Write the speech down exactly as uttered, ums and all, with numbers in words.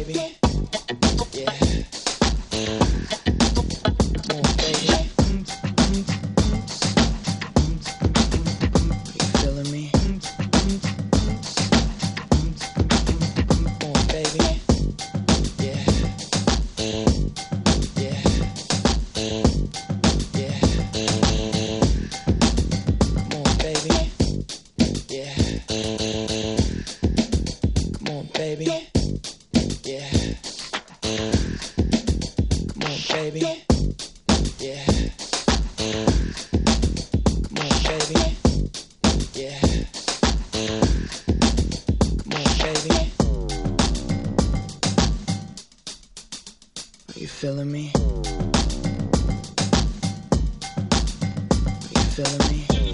baby. Yeah. Come on, baby. You feeling me? Come on, baby. Yeah. Yeah. Yeah. Come on, baby. Yeah. Come on, baby. Yeah. Come on, baby. Yeah. Come on, baby. Yeah. Come on, baby. Are you feeling me? Are you feeling me?